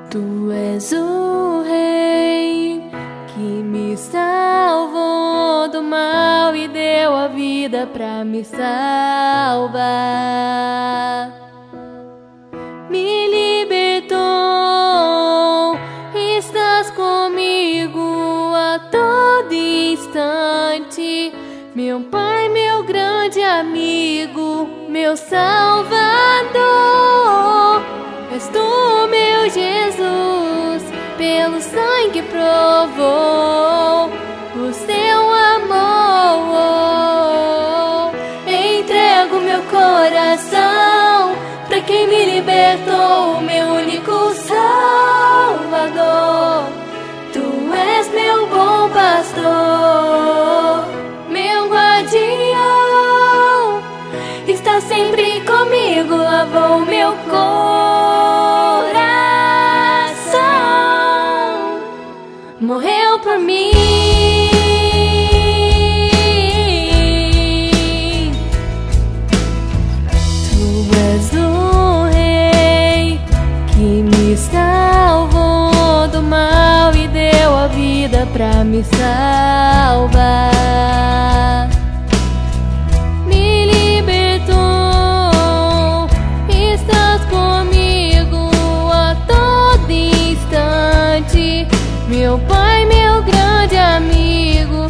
Tu és o Rei que me salvou do mal e deu a vida pra me salvar. Me libertou, estás comigo a todo instante. Meu Pai, meu grande amigo, meu Salvador. És tu, meu Jesus, pelo sangue provou o seu amor. Entrego meu coração pra quem me libertou, meu único Salvador. Tu és meu bom pastor, meu guardião, está sempre comigo, lavou meu coração, morreu por mim. Tu és o Rei que me salvou do mal e deu a vida pra me salvar. Me libertou, estás comigo a todo instante. Meu Pai, meu grande amigo,